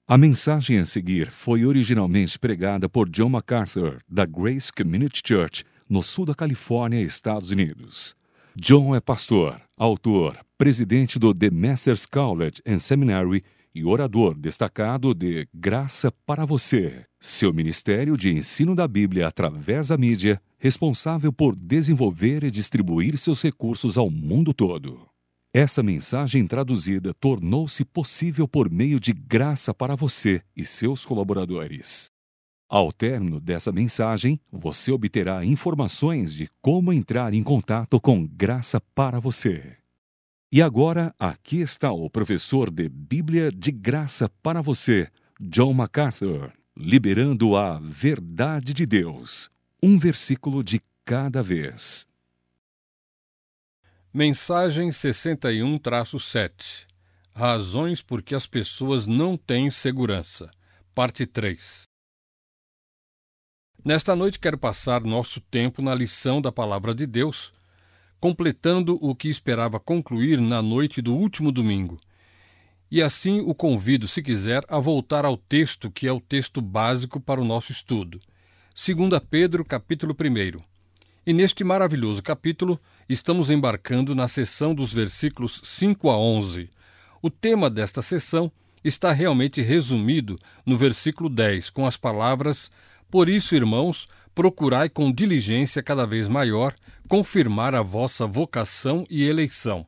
A mensagem a seguir foi originalmente pregada por John MacArthur, da Grace Community Church, no sul da Califórnia, Estados Unidos. John é pastor, autor, presidente do The Masters College and Seminary e orador destacado de Graça para Você, seu ministério de ensino da Bíblia através da mídia, responsável por desenvolver e distribuir seus recursos ao mundo todo. Essa mensagem traduzida tornou-se possível por meio de Graça para Você e seus colaboradores. Ao término dessa mensagem, você obterá informações de como entrar em contato com Graça para Você. E agora, aqui está o professor de Bíblia de Graça para Você, John MacArthur, liberando a verdade de Deus, um versículo de cada vez. Mensagem 61-7. Razões por que as pessoas não têm segurança. Parte 3. Nesta noite quero passar nosso tempo na lição da Palavra de Deus, completando o que esperava concluir na noite do último domingo. E assim o convido, se quiser, a voltar ao texto que é o texto básico para o nosso estudo. 2 Pedro, capítulo 1. E neste maravilhoso capítulo, estamos embarcando na seção dos versículos 5 a 11. O tema desta seção está realmente resumido no versículo 10, com as palavras: Por isso, irmãos, procurai com diligência cada vez maior confirmar a vossa vocação e eleição.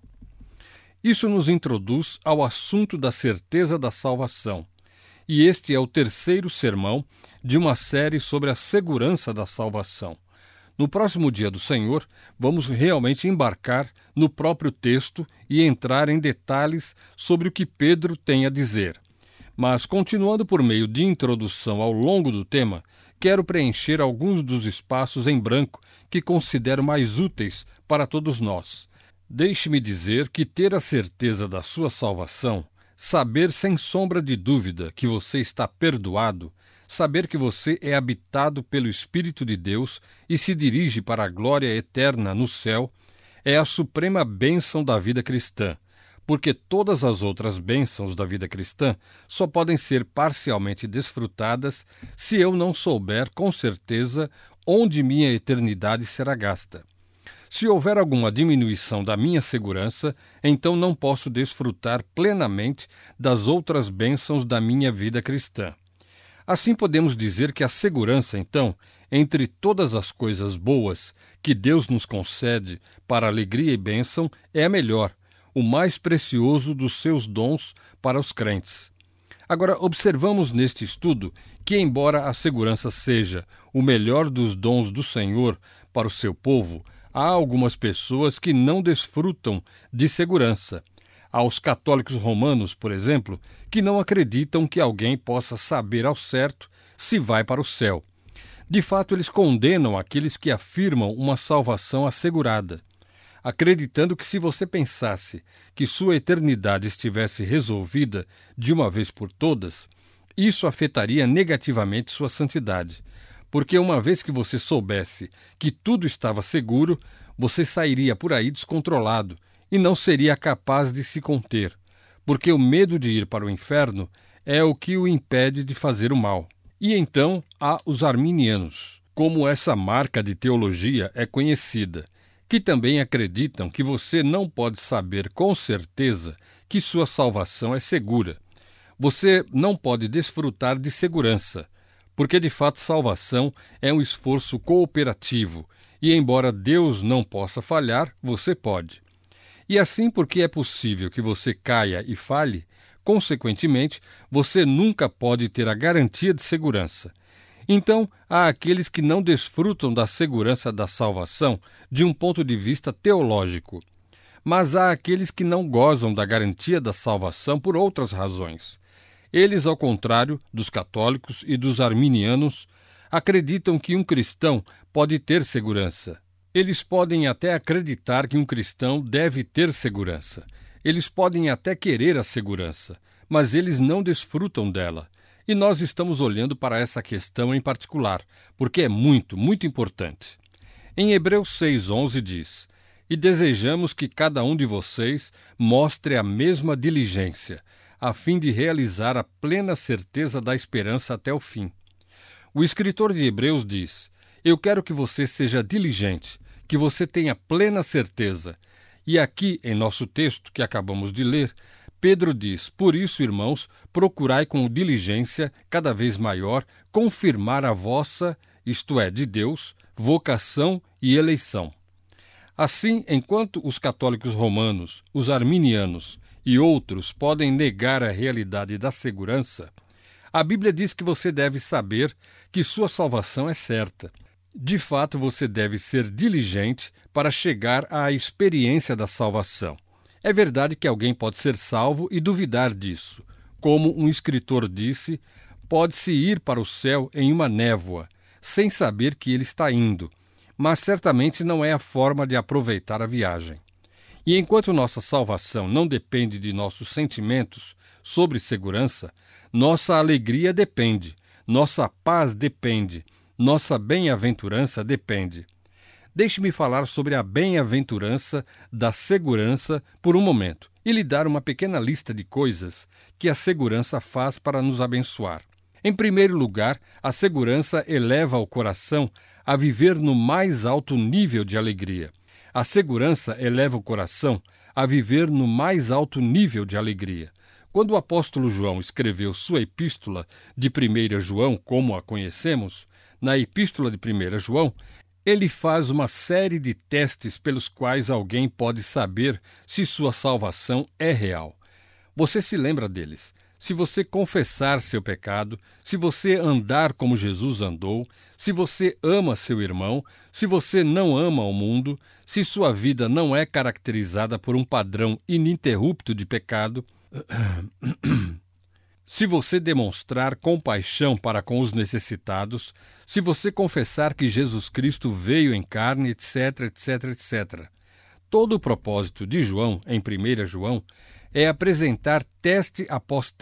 Isso nos introduz ao assunto da certeza da salvação. E este é o terceiro sermão de uma série sobre a segurança da salvação. No próximo dia do Senhor, vamos realmente embarcar no próprio texto e entrar em detalhes sobre o que Pedro tem a dizer. Mas, continuando por meio de introdução ao longo do tema, quero preencher alguns dos espaços em branco que considero mais úteis para todos nós. Deixe-me dizer que ter a certeza da sua salvação, saber sem sombra de dúvida que você está perdoado, saber que você é habitado pelo Espírito de Deus e se dirige para a glória eterna no céu, é a suprema bênção da vida cristã, porque todas as outras bênçãos da vida cristã só podem ser parcialmente desfrutadas se eu não souber com certeza onde minha eternidade será gasta. Se houver alguma diminuição da minha segurança, então não posso desfrutar plenamente das outras bênçãos da minha vida cristã. Assim podemos dizer que a segurança, então, entre todas as coisas boas que Deus nos concede para alegria e bênção, é a melhor, o mais precioso dos seus dons para os crentes. Agora, observamos neste estudo que, embora a segurança seja o melhor dos dons do Senhor para o seu povo, há algumas pessoas que não desfrutam de segurança. Há os católicos romanos, por exemplo, que não acreditam que alguém possa saber ao certo se vai para o céu. De fato, eles condenam aqueles que afirmam uma salvação assegurada, acreditando que se você pensasse que sua eternidade estivesse resolvida de uma vez por todas, isso afetaria negativamente sua santidade, porque uma vez que você soubesse que tudo estava seguro, você sairia por aí descontrolado e não seria capaz de se conter, porque o medo de ir para o inferno é o que o impede de fazer o mal. E então há os arminianos, como essa marca de teologia é conhecida, que também acreditam que você não pode saber com certeza que sua salvação é segura. Você não pode desfrutar de segurança, porque de fato salvação é um esforço cooperativo, e embora Deus não possa falhar, você pode. E assim, porque é possível que você caia e falhe, consequentemente, você nunca pode ter a garantia de segurança. Então, há aqueles que não desfrutam da segurança da salvação de um ponto de vista teológico. Mas há aqueles que não gozam da garantia da salvação por outras razões. Eles, ao contrário dos católicos e dos arminianos, acreditam que um cristão pode ter segurança. Eles podem até acreditar que um cristão deve ter segurança. Eles podem até querer a segurança, mas eles não desfrutam dela. E nós estamos olhando para essa questão em particular, porque é muito, muito importante. Em Hebreus 6:11 diz: E desejamos que cada um de vocês mostre a mesma diligência, a fim de realizar a plena certeza da esperança até o fim. O escritor de Hebreus diz: eu quero que você seja diligente, que você tenha plena certeza. E aqui, em nosso texto que acabamos de ler, Pedro diz: por isso, irmãos, procurai com diligência cada vez maior confirmar a vossa, isto é, de Deus, vocação e eleição. Assim, enquanto os católicos romanos, os arminianos e outros podem negar a realidade da segurança, a Bíblia diz que você deve saber que sua salvação é certa. De fato, você deve ser diligente para chegar à experiência da salvação. É verdade que alguém pode ser salvo e duvidar disso. Como um escritor disse, pode-se ir para o céu em uma névoa, sem saber que ele está indo, mas certamente não é a forma de aproveitar a viagem. E enquanto nossa salvação não depende de nossos sentimentos sobre segurança, nossa alegria depende, nossa paz depende, nossa bem-aventurança depende. Deixe-me falar sobre a bem-aventurança da segurança por um momento e lhe dar uma pequena lista de coisas que a segurança faz para nos abençoar. Em primeiro lugar, a segurança eleva o coração a viver no mais alto nível de alegria. A segurança eleva o coração a viver no mais alto nível de alegria. Quando o apóstolo João escreveu sua epístola de 1 João, como a conhecemos, na epístola de 1 João, ele faz uma série de testes pelos quais alguém pode saber se sua salvação é real. Você se lembra deles? Se você confessar seu pecado, se você andar como Jesus andou, se você ama seu irmão, se você não ama o mundo, se sua vida não é caracterizada por um padrão ininterrupto de pecado, se você demonstrar compaixão para com os necessitados, se você confessar que Jesus Cristo veio em carne, etc, etc, etc. Todo o propósito de João, em 1 João, é apresentar teste após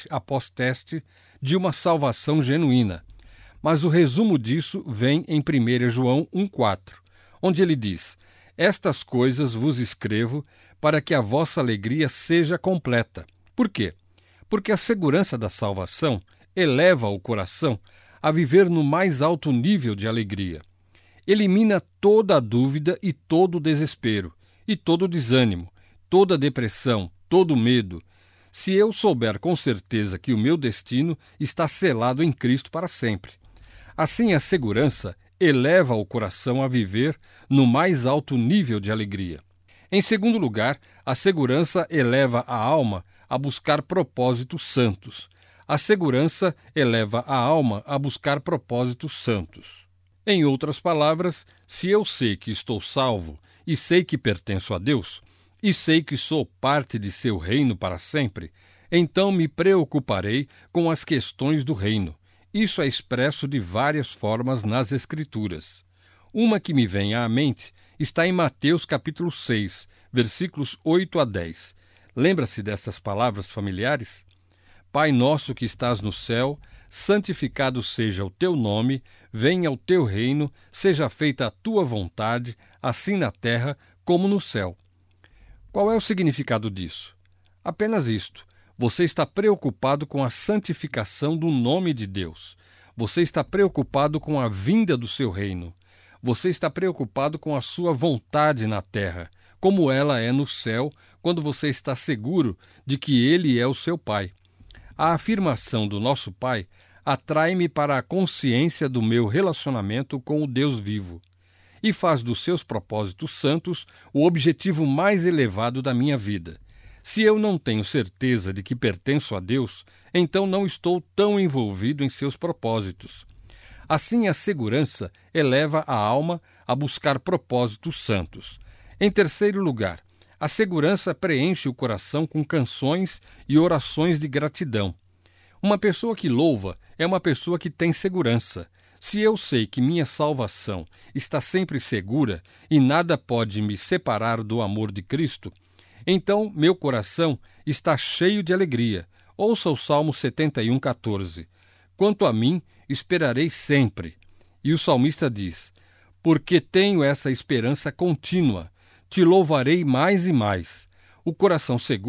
teste de uma salvação genuína. Mas o resumo disso vem em 1 João 1,4, onde ele diz: estas coisas vos escrevo para que a vossa alegria seja completa. Por quê? Porque a segurança da salvação eleva o coração a viver no mais alto nível de alegria. Elimina toda a dúvida e todo o desespero, e todo o desânimo, toda a depressão, todo o medo, se eu souber com certeza que o meu destino está selado em Cristo para sempre. Assim, a segurança eleva o coração a viver no mais alto nível de alegria. Em segundo lugar, a segurança eleva a alma a buscar propósitos santos. A segurança eleva a alma a buscar propósitos santos. Em outras palavras, se eu sei que estou salvo e sei que pertenço a Deus, e sei que sou parte de seu reino para sempre, então me preocuparei com as questões do reino. Isso é expresso de várias formas nas Escrituras. Uma que me vem à mente está em Mateus capítulo 6, versículos 8 a 10. Lembra-se destas palavras familiares? Pai nosso que estás no céu, santificado seja o teu nome, venha o teu reino, seja feita a tua vontade, assim na terra como no céu. Qual é o significado disso? Apenas isto. Você está preocupado com a santificação do nome de Deus. Você está preocupado com a vinda do seu reino. Você está preocupado com a sua vontade na terra, como ela é no céu, quando você está seguro de que Ele é o seu Pai. A afirmação do nosso Pai atrai-me para a consciência do meu relacionamento com o Deus vivo e faz dos seus propósitos santos o objetivo mais elevado da minha vida. Se eu não tenho certeza de que pertenço a Deus, então não estou tão envolvido em seus propósitos. Assim, a segurança eleva a alma a buscar propósitos santos. Em terceiro lugar, a segurança preenche o coração com canções e orações de gratidão. Uma pessoa que louva é uma pessoa que tem segurança. Se eu sei que minha salvação está sempre segura e nada pode me separar do amor de Cristo, então meu coração está cheio de alegria. Ouça o Salmo 71,14. Quanto a mim, esperarei sempre. E o salmista diz: porque tenho essa esperança contínua, te louvarei mais e mais. O coração seguro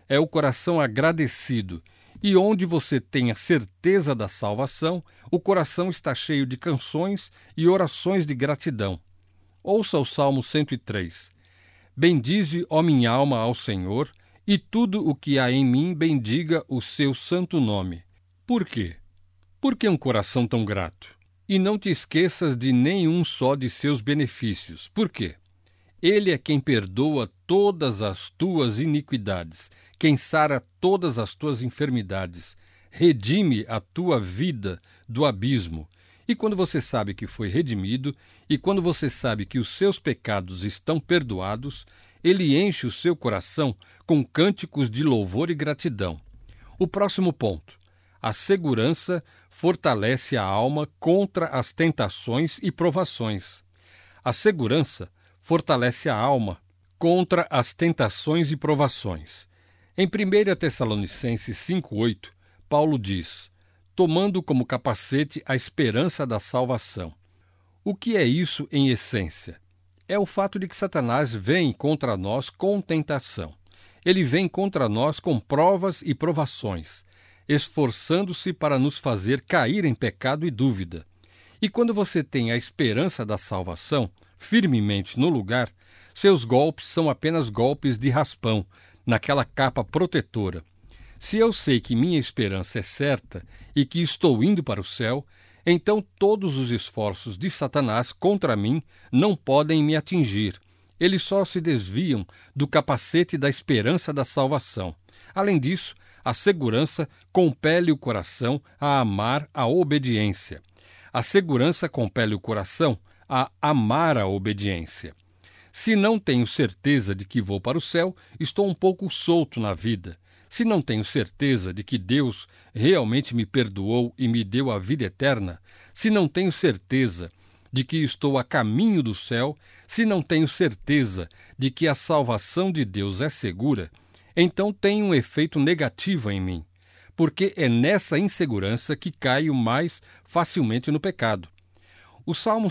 é o coração agradecido. E onde você tem a certeza da salvação, o coração está cheio de canções e orações de gratidão. Ouça o Salmo 103. Bendize, ó minha alma, ao Senhor, e tudo o que há em mim bendiga o seu santo nome. Por quê? Por que um coração tão grato? E não te esqueças de nenhum só de seus benefícios. Por quê? Ele é quem perdoa todas as tuas iniquidades, quem sara todas as tuas enfermidades, redime a tua vida do abismo. E quando você sabe que foi redimido, e quando você sabe que os seus pecados estão perdoados, ele enche o seu coração com cânticos de louvor e gratidão. O próximo ponto. A segurança fortalece a alma contra as tentações e provações. A segurança fortalece a alma contra as tentações e provações. Em 1 Tessalonicenses 5,8, Paulo diz: tomando como capacete a esperança da salvação. O que é isso em essência? É o fato de que Satanás vem contra nós com tentação. Ele vem contra nós com provas e provações, esforçando-se para nos fazer cair em pecado e dúvida. E quando você tem a esperança da salvação firmemente no lugar, seus golpes são apenas golpes de raspão, naquela capa protetora. Se eu sei que minha esperança é certa e que estou indo para o céu, então todos os esforços de Satanás contra mim não podem me atingir. Eles só se desviam do capacete da esperança da salvação. Além disso, a segurança compele o coração a amar a obediência. A segurança compele o coração a amar a obediência. Se não tenho certeza de que vou para o céu, estou um pouco solto na vida. Se não tenho certeza de que Deus realmente me perdoou e me deu a vida eterna, se não tenho certeza de que estou a caminho do céu, se não tenho certeza de que a salvação de Deus é segura, então tem um efeito negativo em mim, porque é nessa insegurança que caio mais facilmente no pecado. O Salmo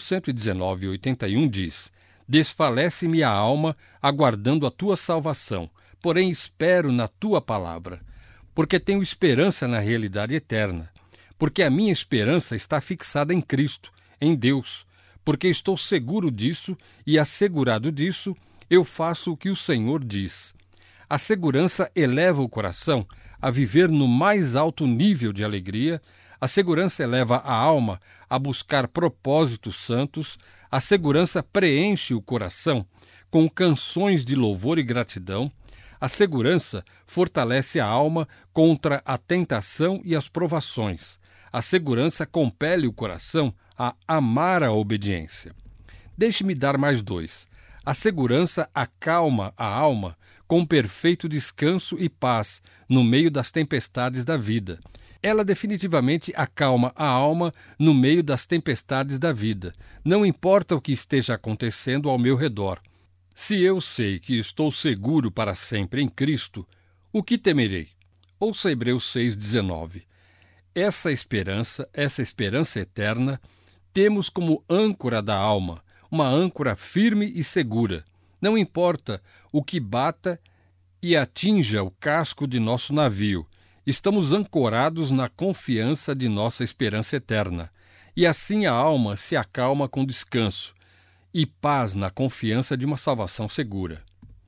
119:81 diz: desfalece-me a alma, aguardando a tua salvação, porém espero na tua palavra, porque tenho esperança na realidade eterna, porque a minha esperança está fixada em Cristo, em Deus, porque estou seguro disso e assegurado disso, eu faço o que o Senhor diz. A segurança eleva o coração a viver no mais alto nível de alegria, a segurança eleva a alma a buscar propósitos santos, a segurança preenche o coração com canções de louvor e gratidão, a segurança fortalece a alma contra a tentação e as provações, a segurança compele o coração a amar a obediência. Deixe-me dar mais dois. A segurança acalma a alma com perfeito descanso e paz no meio das tempestades da vida. Ela definitivamente acalma a alma no meio das tempestades da vida. Não importa o que esteja acontecendo ao meu redor. Se eu sei que estou seguro para sempre em Cristo, o que temerei? Ouça Hebreus 6,19. Essa esperança eterna, temos como âncora da alma, uma âncora firme e segura. Não importa o que bata e atinja o casco de nosso navio, estamos ancorados na confiança de nossa esperança eterna. E assim a alma se acalma com descanso e paz na confiança de uma salvação segura.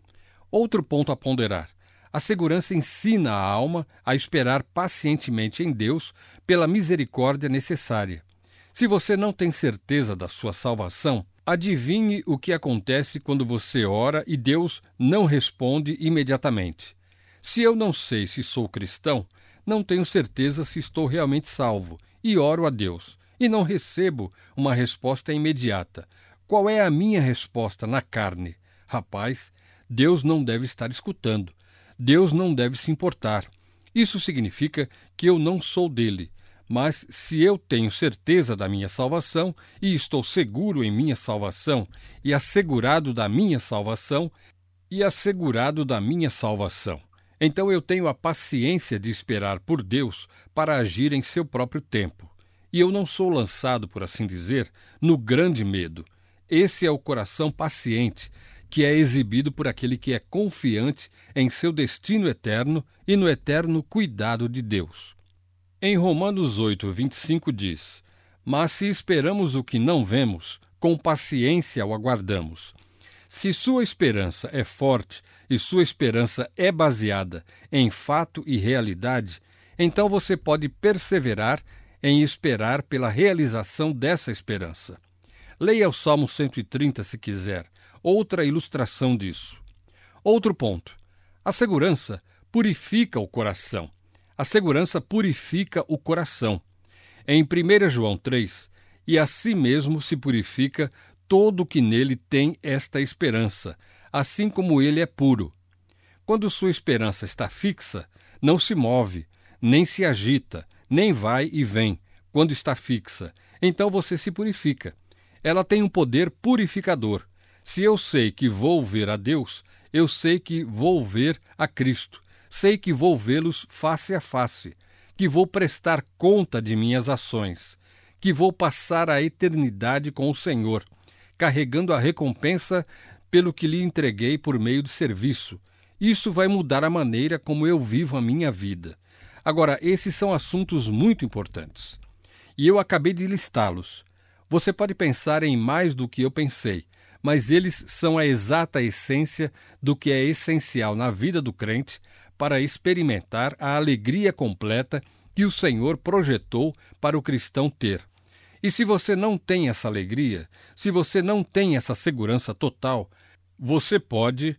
Outro ponto a ponderar. A segurança ensina a alma a esperar pacientemente em Deus pela misericórdia necessária. Se você não tem certeza da sua salvação, adivinhe o que acontece quando você ora e Deus não responde imediatamente. Se eu não sei se sou cristão, não tenho certeza se estou realmente salvo, e oro a Deus, e não recebo uma resposta imediata. Qual é a minha resposta na carne? Rapaz, Deus não deve estar escutando. Deus não deve se importar. Isso significa que eu não sou dele. Mas se eu tenho certeza da minha salvação e estou seguro em minha salvação e assegurado da minha salvação, então eu tenho a paciência de esperar por Deus para agir em seu próprio tempo. E eu não sou lançado, por assim dizer, no grande medo. Esse é o coração paciente que é exibido por aquele que é confiante em seu destino eterno e no eterno cuidado de Deus. Em Romanos 8:25 diz: Mas se esperamos o que não vemos, com paciência o aguardamos. Se sua esperança é forte e sua esperança é baseada em fato e realidade, então você pode perseverar em esperar pela realização dessa esperança. Leia o Salmo 130 se quiser, outra ilustração disso. Outro ponto. A segurança purifica o coração. A segurança purifica o coração. Em 1 João 3, e a si mesmo se purifica todo o que nele tem esta esperança, assim como ele é puro. Quando sua esperança está fixa, não se move, nem se agita, nem vai e vem, quando está fixa. Então você se purifica. Ela tem um poder purificador. Se eu sei que vou ver a Deus, eu sei que vou ver a Cristo. Sei que vou vê-los face a face, que vou prestar conta de minhas ações, que vou passar a eternidade com o Senhor, carregando a recompensa pelo que lhe entreguei por meio do serviço. Isso vai mudar a maneira como eu vivo a minha vida. Agora, esses são assuntos muito importantes. E eu acabei de listá-los. Você pode pensar em mais do que eu pensei, mas eles são a exata essência do que é essencial na vida do crente para experimentar a alegria completa que o Senhor projetou para o cristão ter. E se você não tem essa alegria, se você não tem essa segurança total, você pode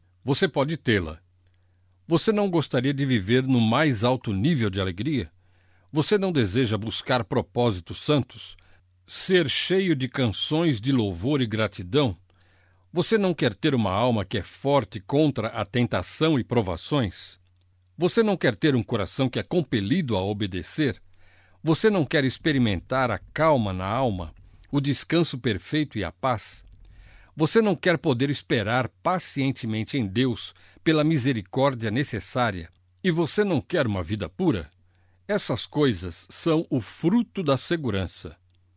tê-la. Você não gostaria de viver no mais alto nível de alegria? Você não deseja buscar propósitos santos? Ser cheio de canções de louvor e gratidão? Você não quer ter uma alma que é forte contra a tentação e provações? Você não quer ter um coração que é compelido a obedecer? Você não quer experimentar a calma na alma, o descanso perfeito e a paz? Você não quer poder esperar pacientemente em Deus pela misericórdia necessária? E você não quer uma vida pura? Essas coisas são o fruto da segurança.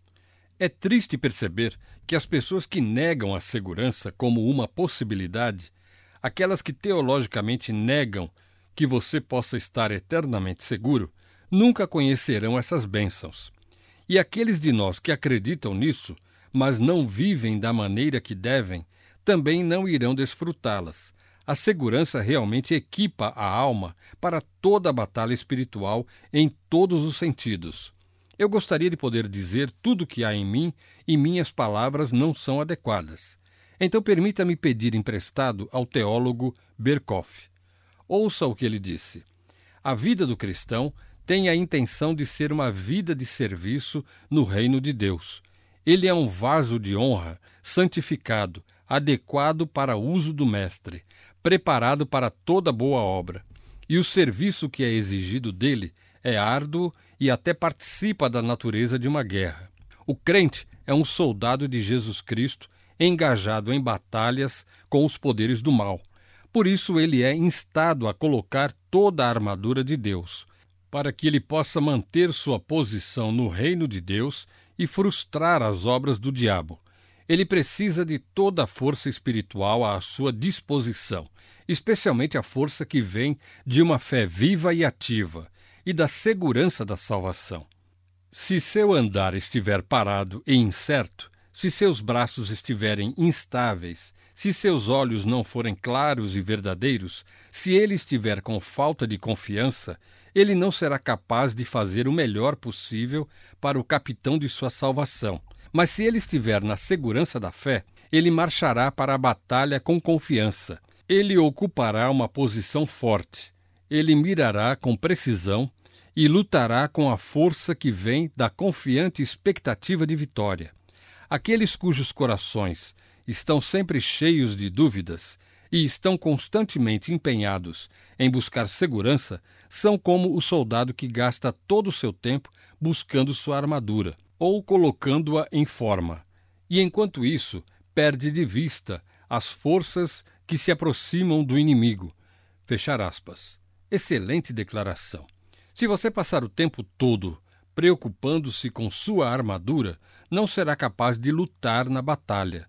É triste perceber que as pessoas que negam a segurança como uma possibilidade, aquelas que teologicamente negam que você possa estar eternamente seguro, nunca conhecerão essas bênçãos. E aqueles de nós que acreditam nisso, mas não vivem da maneira que devem, também não irão desfrutá-las. A segurança realmente equipa a alma para toda a batalha espiritual em todos os sentidos. Eu gostaria de poder dizer tudo o que há em mim e minhas palavras não são adequadas. Então permita-me pedir emprestado ao teólogo Berkhof. Ouça o que ele disse. A vida do cristão tem a intenção de ser uma vida de serviço no reino de Deus. Ele é um vaso de honra, santificado, adequado para o uso do Mestre, preparado para toda boa obra. E o serviço que é exigido dele é árduo e até participa da natureza de uma guerra. O crente é um soldado de Jesus Cristo, engajado em batalhas com os poderes do mal. Por isso ele é instado a colocar toda a armadura de Deus, para que ele possa manter sua posição no reino de Deus e frustrar as obras do diabo. Ele precisa de toda a força espiritual à sua disposição, especialmente a força que vem de uma fé viva e ativa e da segurança da salvação. Se seu andar estiver parado e incerto, se seus braços estiverem instáveis, se seus olhos não forem claros e verdadeiros, se ele estiver com falta de confiança, ele não será capaz de fazer o melhor possível para o capitão de sua salvação. Mas se ele estiver na segurança da fé, ele marchará para a batalha com confiança. Ele ocupará uma posição forte. Ele mirará com precisão e lutará com a força que vem da confiante expectativa de vitória. Aqueles cujos corações estão sempre cheios de dúvidas e estão constantemente empenhados em buscar segurança são como o soldado que gasta todo o seu tempo buscando sua armadura ou colocando-a em forma, e enquanto isso perde de vista as forças que se aproximam do inimigo. Fechar aspas. Excelente declaração. Se você passar o tempo todo preocupando-se com sua armadura, não será capaz de lutar na batalha.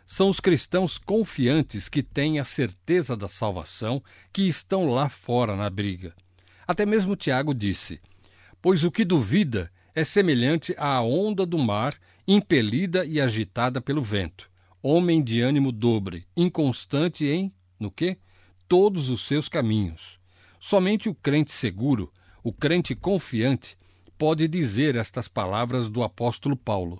são os cristãos confiantes que têm a certeza da salvação, que estão lá fora na briga. Até mesmo Tiago disse: pois o que duvida é semelhante à onda do mar, impelida e agitada pelo vento. Homem de ânimo dobre, inconstante em, no quê? Todos os seus caminhos. Somente o crente seguro, o crente confiante, pode dizer estas palavras do apóstolo Paulo: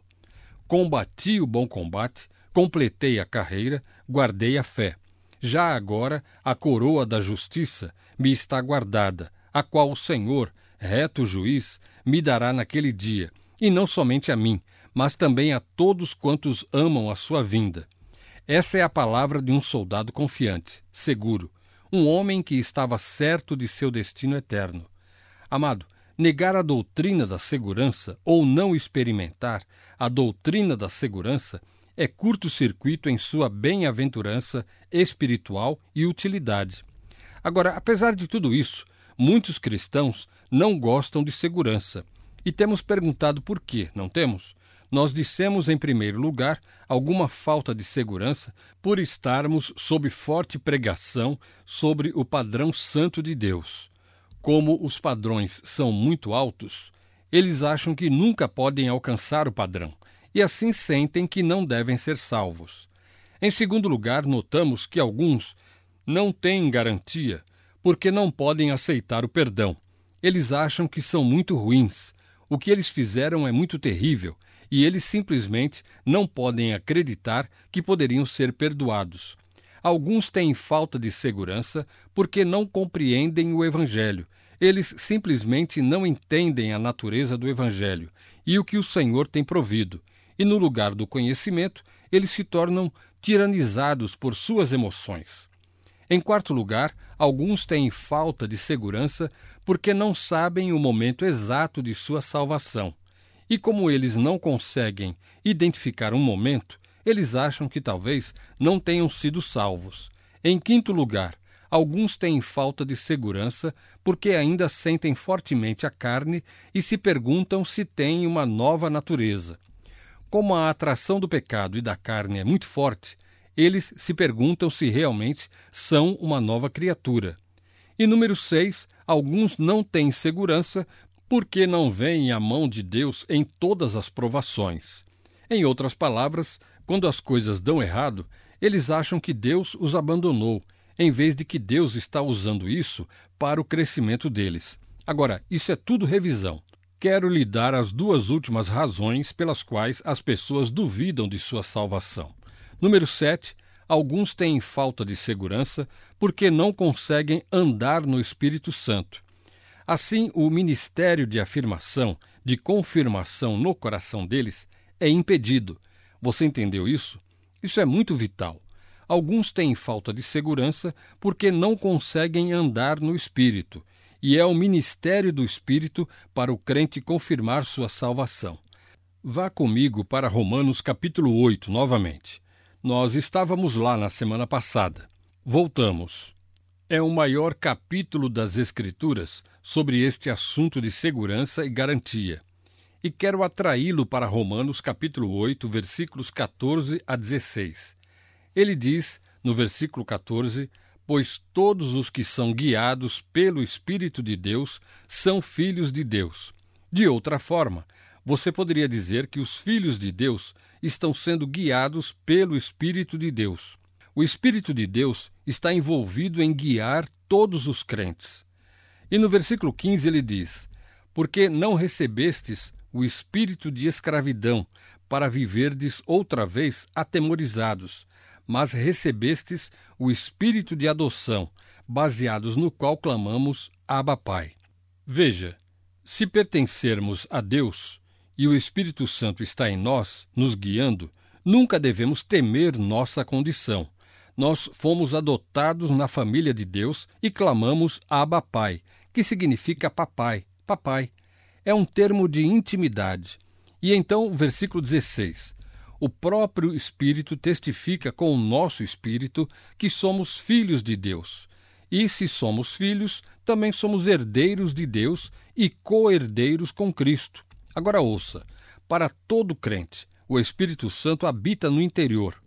combati o bom combate, completei a carreira, guardei a fé. Já agora a coroa da justiça me está guardada, a qual o Senhor, reto juiz, me dará naquele dia, e não somente a mim, mas também a todos quantos amam a sua vinda. Essa é a palavra de um soldado confiante, seguro, um homem que estava certo de seu destino eterno. Amado, negar a doutrina da segurança ou não experimentar a doutrina da segurança é curto-circuito em sua bem-aventurança espiritual e utilidade. Agora, apesar de tudo isso, muitos cristãos não gostam de segurança. E temos perguntado por quê, não temos? Nós dissemos, em primeiro lugar, alguma falta de segurança por estarmos sob forte pregação sobre o padrão santo de Deus. Como os padrões são muito altos, eles acham que nunca podem alcançar o padrão, e assim sentem que não devem ser salvos. Em segundo lugar, notamos que alguns não têm garantia porque não podem aceitar o perdão. Eles acham que são muito ruins, o que eles fizeram é muito terrível, e eles simplesmente não podem acreditar que poderiam ser perdoados. Alguns têm falta de segurança porque não compreendem o Evangelho. Eles simplesmente não entendem a natureza do Evangelho e o que o Senhor tem provido. E no lugar do conhecimento, eles se tornam tiranizados por suas emoções. Em quarto lugar, alguns têm falta de segurança porque não sabem o momento exato de sua salvação. E como eles não conseguem identificar um momento, eles acham que talvez não tenham sido salvos. Em quinto lugar, alguns têm falta de segurança porque ainda sentem fortemente a carne e se perguntam se têm uma nova natureza. Como a atração do pecado e da carne é muito forte, eles se perguntam se realmente são uma nova criatura. E número 6, alguns não têm segurança porque não veem a mão de Deus em todas as provações. Em outras palavras, quando as coisas dão errado, eles acham que Deus os abandonou, em vez de que Deus está usando isso para o crescimento deles. Agora, isso é tudo revisão. Quero lhe dar as duas últimas razões pelas quais as pessoas duvidam de sua salvação. Número 7, alguns têm falta de segurança porque não conseguem andar no Espírito Santo. Assim, o ministério de afirmação, de confirmação no coração deles é impedido. Você entendeu isso? Isso é muito vital. Alguns têm falta de segurança porque não conseguem andar no Espírito, e é o ministério do Espírito para o crente confirmar sua salvação. Vá comigo para Romanos capítulo 8 novamente. Nós estávamos lá na semana passada. Voltamos. É o maior capítulo das Escrituras sobre este assunto de segurança e garantia. E quero atraí-lo para Romanos capítulo 8, versículos 14 a 16. Ele diz, no versículo 14, pois todos os que são guiados pelo Espírito de Deus são filhos de Deus. De outra forma, você poderia dizer que os filhos de Deus estão sendo guiados pelo Espírito de Deus. O Espírito de Deus está envolvido em guiar todos os crentes. E no versículo 15 ele diz, porque não recebestes o espírito de escravidão para viverdes outra vez atemorizados, mas recebestes o espírito de adoção, baseados no qual clamamos Abba Pai. Veja, se pertencermos a Deus e o Espírito Santo está em nós, nos guiando, nunca devemos temer nossa condição. Nós fomos adotados na família de Deus e clamamos Abba Pai, que significa papai, papai. É um termo de intimidade. E então, versículo 16. O próprio Espírito testifica com o nosso espírito que somos filhos de Deus. E se somos filhos, também somos herdeiros de Deus e co-herdeiros com Cristo. Agora ouça, para todo crente, o Espírito Santo habita no interior.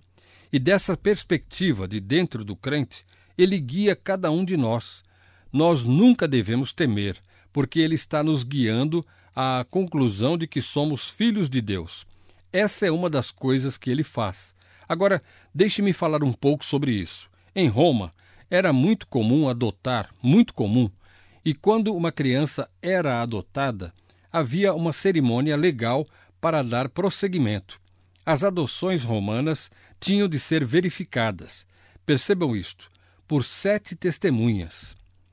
E dessa perspectiva de dentro do crente, ele guia cada um de nós. Nós nunca devemos temer, porque ele está nos guiando à conclusão de que somos filhos de Deus. Essa é uma das coisas que ele faz. Agora, deixe-me falar um pouco sobre isso. Em Roma, era muito comum adotar, muito comum, e quando uma criança era adotada, havia uma cerimônia legal para dar prosseguimento. As adoções romanas tinham de ser verificadas. Percebam isto, por 7 testemunhas.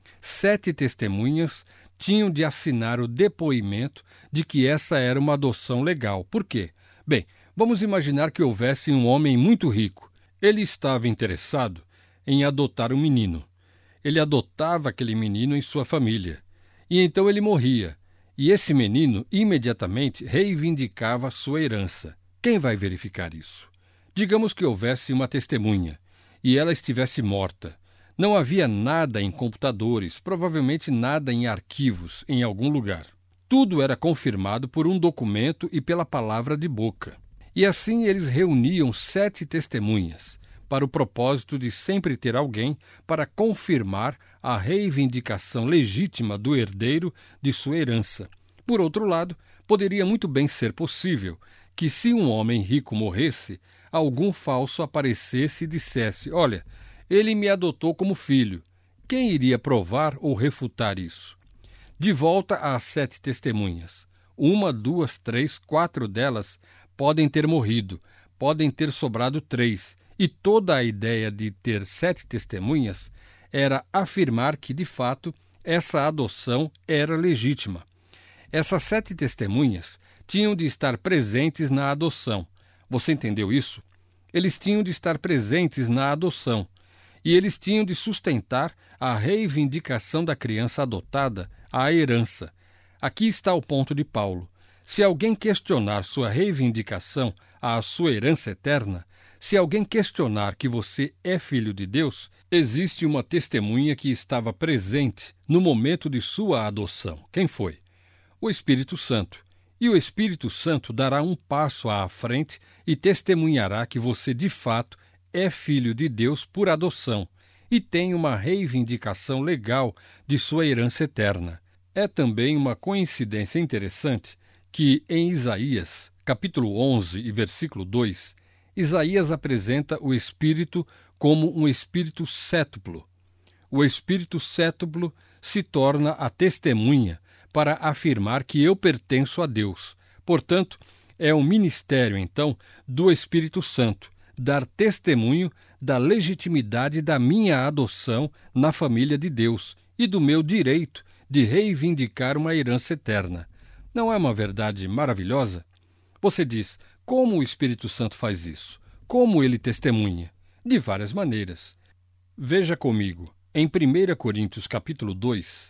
7 testemunhas tinham de assinar o depoimento de que essa era uma adoção legal. Por quê? Bem, vamos imaginar que houvesse um homem muito rico. Ele estava interessado em adotar um menino. Ele adotava aquele menino em sua família. E então ele morria. E esse menino imediatamente reivindicava sua herança. Quem vai verificar isso? Digamos que houvesse uma testemunha e ela estivesse morta. Não havia nada em computadores, provavelmente nada em arquivos, em algum lugar. Tudo era confirmado por um documento e pela palavra de boca. E assim eles reuniam 7 testemunhas, para o propósito de sempre ter alguém para confirmar a reivindicação legítima do herdeiro de sua herança. Por outro lado, poderia muito bem ser possível que, se um homem rico morresse, algum falso aparecesse e dissesse: olha, ele me adotou como filho. Quem iria provar ou refutar isso? De volta às 7 testemunhas. 1, 2, 3, 4 delas podem ter morrido, podem ter sobrado 3. E toda a ideia de ter 7 testemunhas era afirmar que, de fato, essa adoção era legítima. Essas 7 testemunhas tinham de estar presentes na adoção. Você entendeu isso? Eles tinham de estar presentes na adoção. E eles tinham de sustentar a reivindicação da criança adotada à herança. Aqui está o ponto de Paulo. Se alguém questionar sua reivindicação à sua herança eterna, se alguém questionar que você é filho de Deus, existe uma testemunha que estava presente no momento de sua adoção. Quem foi? O Espírito Santo. E o Espírito Santo dará um passo à frente e testemunhará que você, de fato, é filho de Deus por adoção e tem uma reivindicação legal de sua herança eterna. É também uma coincidência interessante que, em Isaías, capítulo 11 e versículo 2, Isaías apresenta o Espírito como um Espírito cétuplo. O Espírito cétuplo se torna a testemunha para afirmar que eu pertenço a Deus. Portanto, é o ministério, então, do Espírito Santo, dar testemunho da legitimidade da minha adoção na família de Deus e do meu direito de reivindicar uma herança eterna. Não é uma verdade maravilhosa? Você diz: como o Espírito Santo faz isso? Como ele testemunha? De várias maneiras. Veja comigo, em 1 Coríntios capítulo 2,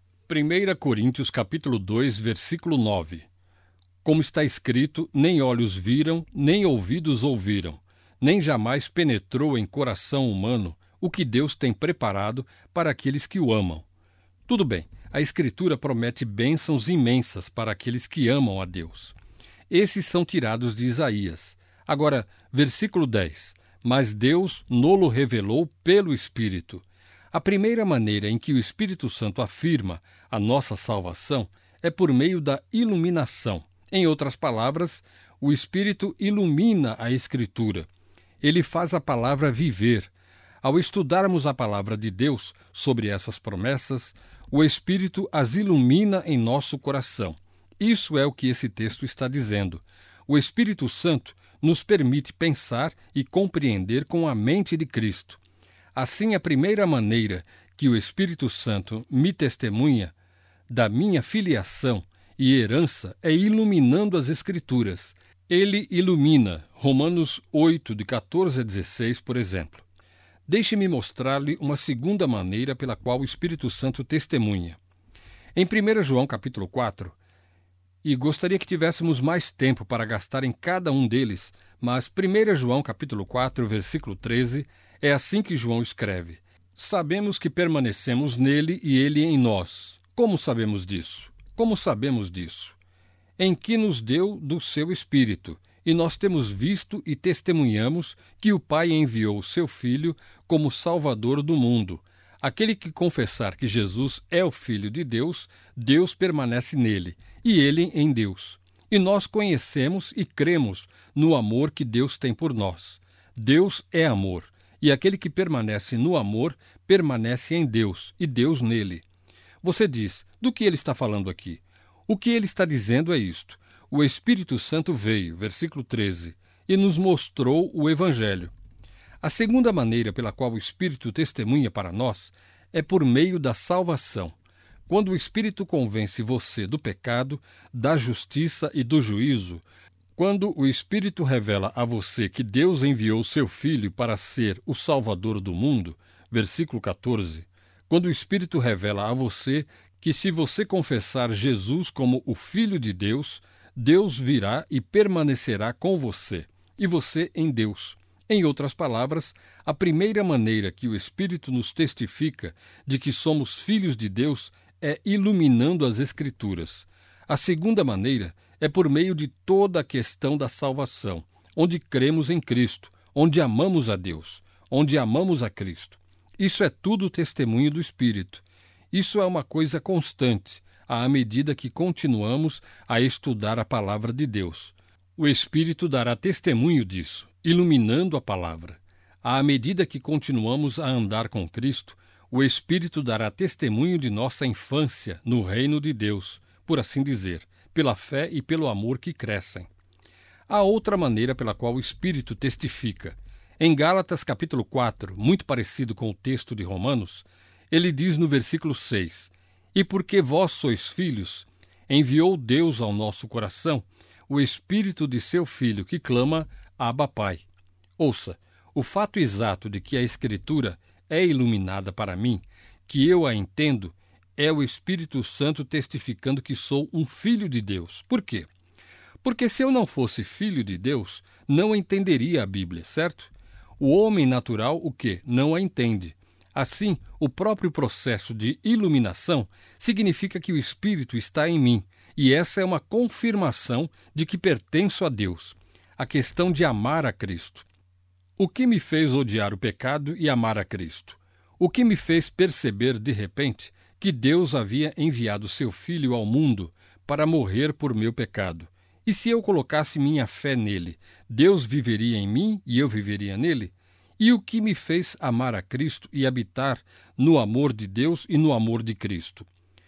1 Coríntios capítulo 2, versículo 9. Como está escrito, nem olhos viram, nem ouvidos ouviram, nem jamais penetrou em coração humano o que Deus tem preparado para aqueles que o amam. Tudo bem, a Escritura promete bênçãos imensas para aqueles que amam a Deus. Esses são tirados de Isaías. Agora, versículo 10. Mas Deus nolo revelou pelo Espírito. A primeira maneira em que o Espírito Santo afirma a nossa salvação é por meio da iluminação. Em outras palavras, o Espírito ilumina a Escritura. Ele faz a palavra viver. Ao estudarmos a palavra de Deus sobre essas promessas, o Espírito as ilumina em nosso coração. Isso é o que esse texto está dizendo. O Espírito Santo nos permite pensar e compreender com a mente de Cristo. Assim, a primeira maneira que o Espírito Santo me testemunha da minha filiação e herança é iluminando as Escrituras. Ele ilumina, Romanos 8, de 14 a 16, por exemplo. Deixe-me mostrar-lhe uma segunda maneira pela qual o Espírito Santo testemunha. Em 1 João capítulo 4, e gostaria que tivéssemos mais tempo para gastar em cada um deles, mas 1 João capítulo 4, versículo 13, é assim que João escreve: Sabemos que permanecemos nele e ele em nós. Como sabemos disso? Como sabemos disso? Em que nos deu do seu Espírito, e nós temos visto e testemunhamos que o Pai enviou o seu Filho como Salvador do mundo. Aquele que confessar que Jesus é o Filho de Deus, Deus permanece nele, e ele em Deus. E nós conhecemos e cremos no amor que Deus tem por nós. Deus é amor, e aquele que permanece no amor permanece em Deus, e Deus nele. Você diz, do que ele está falando aqui? O que ele está dizendo é isto: o Espírito Santo veio, versículo 13, e nos mostrou o Evangelho. A segunda maneira pela qual o Espírito testemunha para nós é por meio da salvação. Quando o Espírito convence você do pecado, da justiça e do juízo, quando o Espírito revela a você que Deus enviou seu Filho para ser o Salvador do mundo, versículo 14, quando o Espírito revela a você que se você confessar Jesus como o Filho de Deus, Deus virá e permanecerá com você, e você em Deus. Em outras palavras, a primeira maneira que o Espírito nos testifica de que somos filhos de Deus é iluminando as Escrituras. A segunda maneira é por meio de toda a questão da salvação, onde cremos em Cristo, onde amamos a Deus, onde amamos a Cristo. Isso é tudo testemunho do Espírito. Isso é uma coisa constante, à medida que continuamos a estudar a palavra de Deus. O Espírito dará testemunho disso, iluminando a palavra. À medida que continuamos a andar com Cristo, o Espírito dará testemunho de nossa infância no reino de Deus, por assim dizer, pela fé e pelo amor que crescem. Há outra maneira pela qual o Espírito testifica. Em Gálatas capítulo 4, muito parecido com o texto de Romanos, ele diz no versículo 6, E porque vós sois filhos, enviou Deus ao nosso coração o Espírito de seu Filho, que clama, Abba, Pai. Ouça, o fato exato de que a Escritura é iluminada para mim, que eu a entendo, é o Espírito Santo testificando que sou um filho de Deus. Por quê? Porque se eu não fosse filho de Deus, não entenderia a Bíblia, certo? O homem natural, o quê? Não a entende. Assim, o próprio processo de iluminação significa que o Espírito está em mim, e essa é uma confirmação de que pertenço a Deus. A questão de amar a Cristo. O que me fez odiar o pecado e amar a Cristo? O que me fez perceber, de repente, que Deus havia enviado seu Filho ao mundo para morrer por meu pecado? E se eu colocasse minha fé nele, Deus viveria em mim e eu viveria nele? E o que me fez amar a Cristo e habitar no amor de Deus e no amor de Cristo?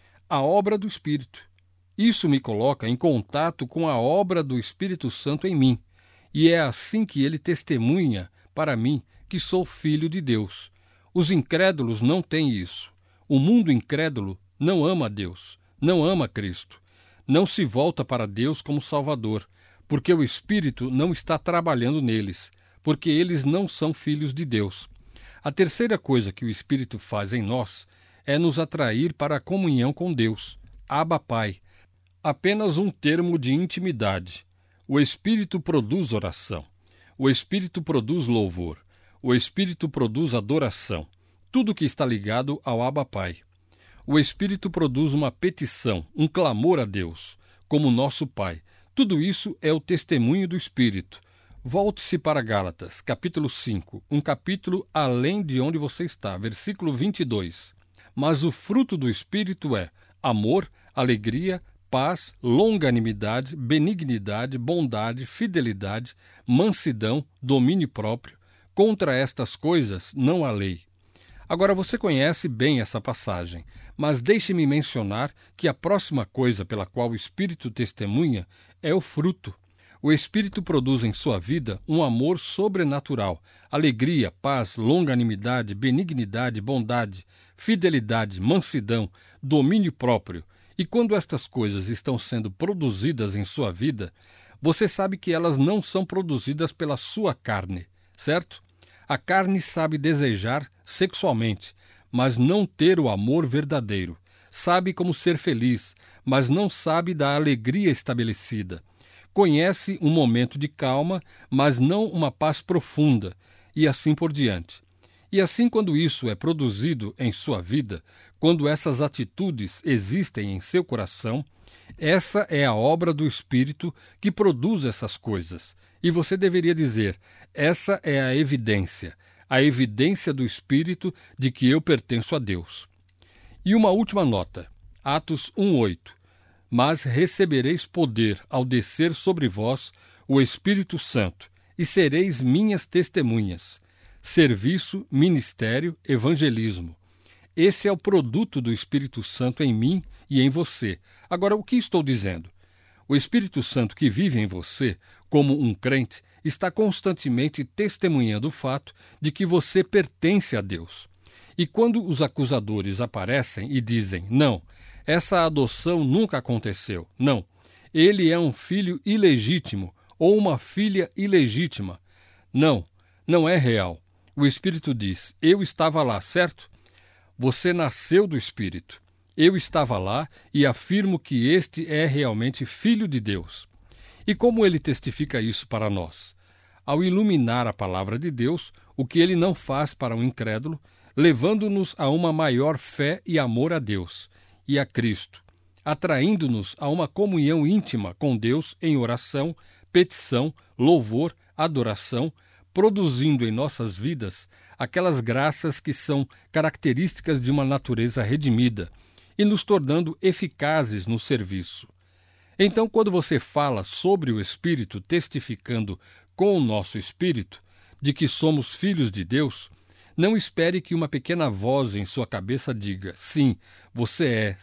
A obra do Espírito. Isso me coloca em contato com a obra do Espírito Santo em mim. E é assim que ele testemunha para mim que sou filho de Deus. Os incrédulos não têm isso. O mundo incrédulo não ama a Deus, não ama Cristo, não se volta para Deus como Salvador, porque o Espírito não está trabalhando neles, porque eles não são filhos de Deus. A terceira coisa que o Espírito faz em nós é nos atrair para a comunhão com Deus, Abba, Pai. Apenas um termo de intimidade. O Espírito produz oração. O Espírito produz louvor. O Espírito produz adoração. Tudo que está ligado ao Abba Pai. O Espírito produz uma petição, um clamor a Deus, como nosso Pai. Tudo isso é o testemunho do Espírito. Volte-se para Gálatas, capítulo 5, um capítulo além de onde você está, versículo 22. Mas o fruto do Espírito é amor, alegria, paz, longanimidade, benignidade, bondade, fidelidade, mansidão, domínio próprio. Contra estas coisas não há lei. Agora você conhece bem essa passagem, mas deixe-me mencionar que a próxima coisa pela qual o Espírito testemunha é o fruto. O Espírito produz em sua vida um amor sobrenatural, alegria, paz, longanimidade, benignidade, bondade, fidelidade, mansidão, domínio próprio. E quando estas coisas estão sendo produzidas em sua vida, você sabe que elas não são produzidas pela sua carne, certo? A carne sabe desejar sexualmente, mas não ter o amor verdadeiro. Sabe como ser feliz, mas não sabe da alegria estabelecida. Conhece um momento de calma, mas não uma paz profunda, e assim por diante. E assim, quando isso é produzido em sua vida, quando essas atitudes existem em seu coração, Essa é a obra do Espírito que produz essas coisas. E você deveria dizer: essa é a evidência do Espírito de que eu pertenço a Deus. E uma última nota, Atos 1:8. Mas recebereis poder ao descer sobre vós o Espírito Santo, e sereis minhas testemunhas. Serviço, ministério, evangelismo. Esse é o produto do Espírito Santo em mim e em você. Agora, o que estou dizendo? O Espírito Santo que vive em você, como um crente, está constantemente testemunhando o fato de que você pertence a Deus. E quando os acusadores aparecem e dizem: não, essa adoção nunca aconteceu, não, ele é um filho ilegítimo ou uma filha ilegítima, não, não é real. O Espírito diz: eu estava lá, certo? Você nasceu do Espírito. Eu estava lá e afirmo que este é realmente Filho de Deus. E como ele testifica isso para nós? Ao iluminar a palavra de Deus, o que ele não faz para um incrédulo, levando-nos a uma maior fé e amor a Deus e a Cristo, atraindo-nos a uma comunhão íntima com Deus em oração, petição, louvor, adoração, produzindo em nossas vidas aquelas graças que são características de uma natureza redimida e nos tornando eficazes no serviço. Então, quando você fala sobre o Espírito testificando com o nosso espírito de que somos filhos de Deus, não espere que uma pequena voz em sua cabeça diga: sim, você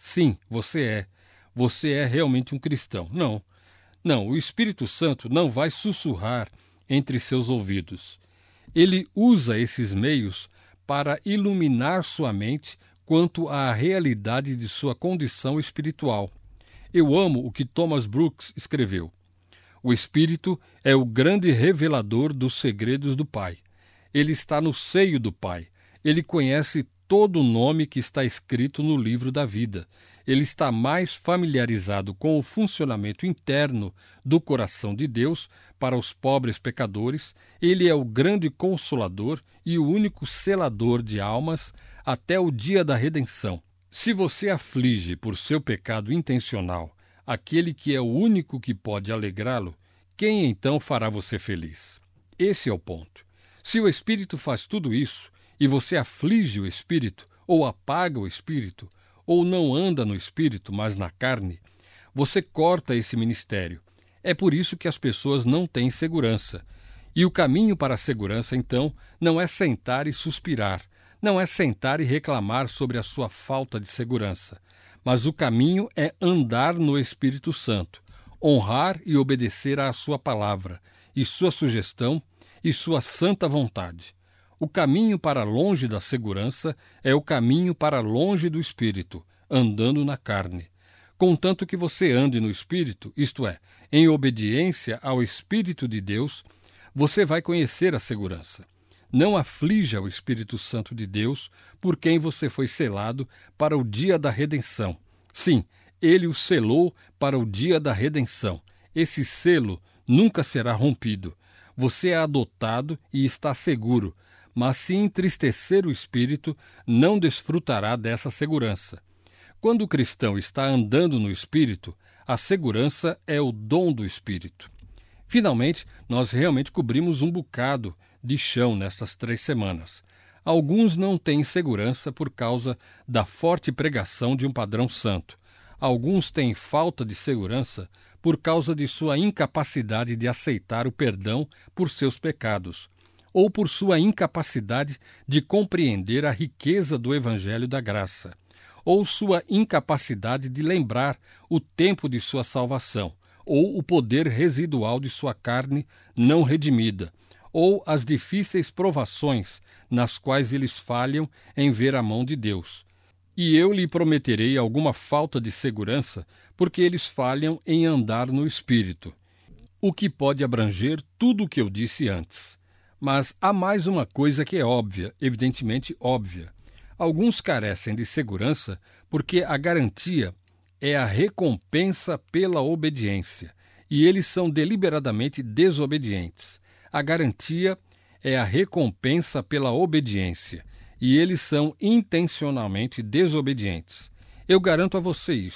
é realmente um cristão. Não, não, o Espírito Santo não vai sussurrar entre seus ouvidos. Ele usa esses meios para iluminar sua mente quanto à realidade de sua condição espiritual. Eu amo o que Thomas Brooks escreveu. O Espírito é o grande revelador dos segredos do Pai. Ele está no seio do Pai. Ele conhece todo o nome que está escrito no livro da vida. Ele está mais familiarizado com o funcionamento interno do coração de Deus para os pobres pecadores. Ele é o grande consolador e o único selador de almas até o dia da redenção. Se você aflige por seu pecado intencional aquele que é o único que pode alegrá-lo, quem então fará você feliz? Esse é o ponto. Se o Espírito faz tudo isso e você aflige o Espírito, ou apaga o Espírito, ou não anda no Espírito, mas na carne, você corta esse ministério. É por isso que as pessoas não têm segurança. E o caminho para a segurança, então, não é sentar e suspirar, não é sentar e reclamar sobre a sua falta de segurança, mas o caminho é andar no Espírito Santo, honrar e obedecer à sua palavra, e sua sugestão, e sua santa vontade. O caminho para longe da segurança é o caminho para longe do Espírito, andando na carne. Contanto que você ande no Espírito, isto é, em obediência ao Espírito de Deus, você vai conhecer a segurança. Não aflija o Espírito Santo de Deus, por quem você foi selado para o dia da redenção. Sim, ele o selou para o dia da redenção. Esse selo nunca será rompido. Você é adotado e está seguro, mas se entristecer o espírito, não desfrutará dessa segurança. Quando o cristão está andando no Espírito, a segurança é o dom do Espírito. Finalmente, nós realmente cobrimos um bocado de chão nestas 3 semanas. Alguns não têm segurança por causa da forte pregação de um padrão santo. Alguns têm falta de segurança por causa de sua incapacidade de aceitar o perdão por seus pecados, ou por sua incapacidade de compreender a riqueza do Evangelho da Graça, ou sua incapacidade de lembrar o tempo de sua salvação, ou o poder residual de sua carne não redimida, ou as difíceis provações nas quais eles falham em ver a mão de Deus. E eu lhe prometerei alguma falta de segurança, porque eles falham em andar no Espírito, o que pode abranger tudo o que eu disse antes. Mas há mais uma coisa que é óbvia, evidentemente óbvia. Alguns carecem de segurança porque a garantia é a recompensa pela obediência, e eles são deliberadamente desobedientes. A garantia é a recompensa pela obediência, e eles são intencionalmente desobedientes. Eu garanto a você isto.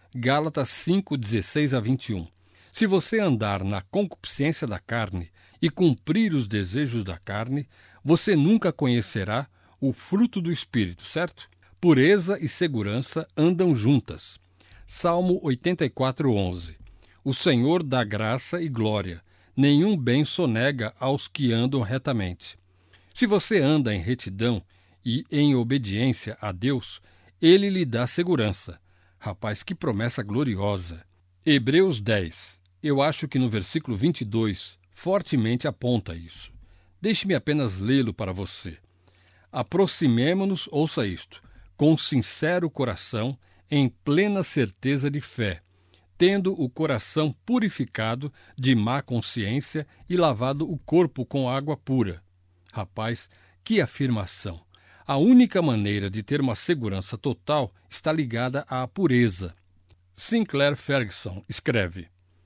Gálatas 5, 16 a 21. Se você andar na concupiscência da carne e cumprir os desejos da carne, você nunca conhecerá o fruto do Espírito, certo? Pureza e segurança andam juntas. Salmo 84, 11. O Senhor dá graça e glória. Nenhum bem sonega aos que andam retamente. Se você anda em retidão e em obediência a Deus, Ele lhe dá segurança. Rapaz, que promessa gloriosa! Hebreus 10. Eu acho que no versículo 22 fortemente aponta isso. Deixe-me apenas lê-lo para você. Aproximemo-nos, ouça isto, com sincero coração, em plena certeza de fé, tendo o coração purificado de má consciência e lavado o corpo com água pura. Rapaz, que afirmação! A única maneira de ter uma segurança total está ligada à pureza. Sinclair Ferguson escreve: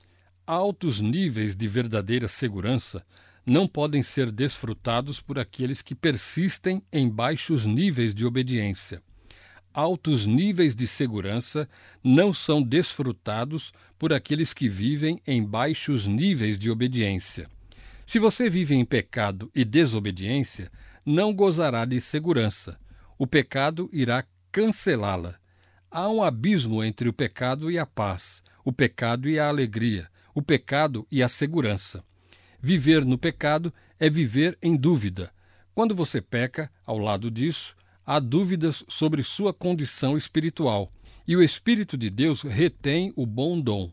altos níveis de verdadeira segurança não podem ser desfrutados por aqueles que persistem em baixos níveis de obediência. Altos níveis de segurança não são desfrutados por aqueles que vivem em baixos níveis de obediência. Se você vive em pecado e desobediência, não gozará de segurança. O pecado irá cancelá-la. Há um abismo entre o pecado e a paz, o pecado e a alegria, o pecado e a segurança. Viver no pecado é viver em dúvida. Quando você peca, ao lado disso, há dúvidas sobre sua condição espiritual, e o Espírito de Deus retém o bom dom.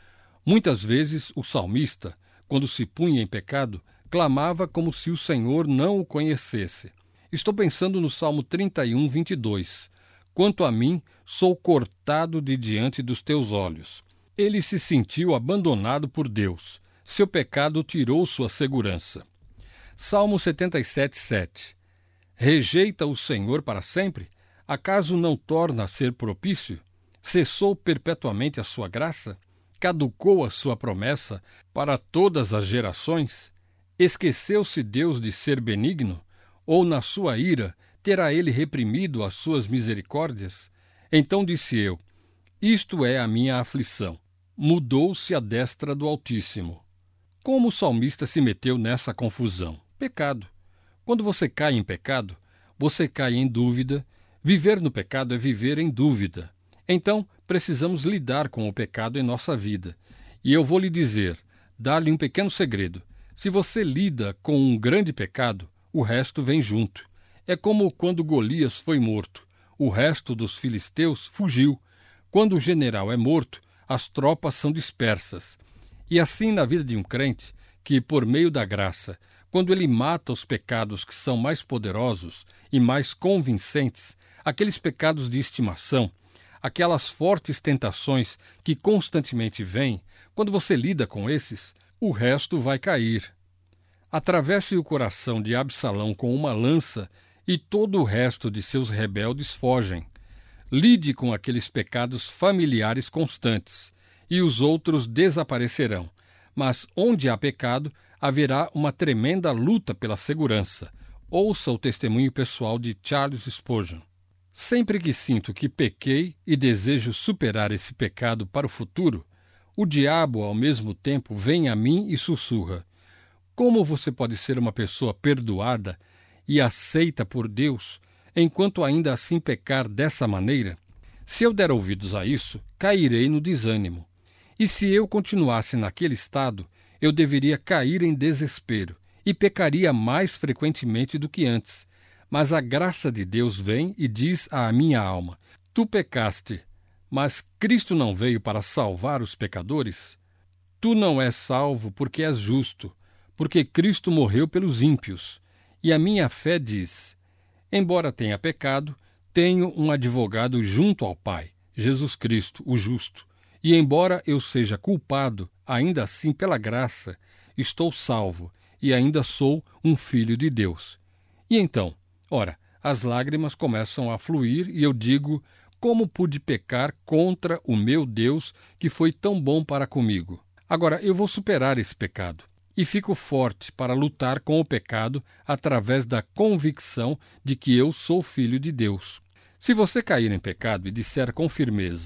Muitas vezes o salmista, quando se punha em pecado, clamava como se o Senhor não o conhecesse. Estou pensando no Salmo 31, 22. Quanto a mim, sou cortado de diante dos teus olhos. Ele se sentiu abandonado por Deus. Seu pecado tirou sua segurança. Salmo 77, 7. Rejeita o Senhor para sempre? Acaso não torna a ser propício? Cessou perpetuamente a sua graça? Caducou a sua promessa para todas as gerações? Esqueceu-se Deus de ser benigno? Ou na sua ira terá ele reprimido as suas misericórdias? Então disse eu: isto é a minha aflição. Mudou-se a destra do Altíssimo. Como o salmista se meteu nessa confusão? Pecado. Quando você cai em pecado, você cai em dúvida. Viver no pecado é viver em dúvida. Então, precisamos lidar com o pecado em nossa vida. E eu vou lhe dizer, dar-lhe um pequeno segredo. Se você lida com um grande pecado, o resto vem junto. É como quando Golias foi morto. O resto dos filisteus fugiu. Quando o general é morto, as tropas são dispersas. E assim na vida de um crente, que por meio da graça, quando ele mata os pecados que são mais poderosos e mais convincentes, aqueles pecados de estimação, aquelas fortes tentações que constantemente vêm, quando você lida com esses, o resto vai cair. Atravesse o coração de Absalão com uma lança e todo o resto de seus rebeldes fogem. Lide com aqueles pecados familiares constantes, e os outros desaparecerão. Mas onde há pecado, haverá uma tremenda luta pela segurança. Ouça o testemunho pessoal de Charles Spurgeon. Sempre que sinto que pequei e desejo superar esse pecado para o futuro, o diabo, ao mesmo tempo, vem a mim e sussurra: como você pode ser uma pessoa perdoada e aceita por Deus, enquanto ainda assim pecar dessa maneira? Se eu der ouvidos a isso, cairei no desânimo. E se eu continuasse naquele estado, eu deveria cair em desespero e pecaria mais frequentemente do que antes. Mas a graça de Deus vem e diz à minha alma: tu pecaste, mas Cristo não veio para salvar os pecadores? Tu não és salvo porque és justo, porque Cristo morreu pelos ímpios. E a minha fé diz: embora tenha pecado, tenho um advogado junto ao Pai, Jesus Cristo, o justo. E embora eu seja culpado, ainda assim, pela graça, estou salvo e ainda sou um filho de Deus. E então, ora, as lágrimas começam a fluir e eu digo: como pude pecar contra o meu Deus que foi tão bom para comigo? Agora, eu vou superar esse pecado. E fico forte para lutar com o pecado através da convicção de que eu sou filho de Deus. Se você cair em pecado e disser com firmeza: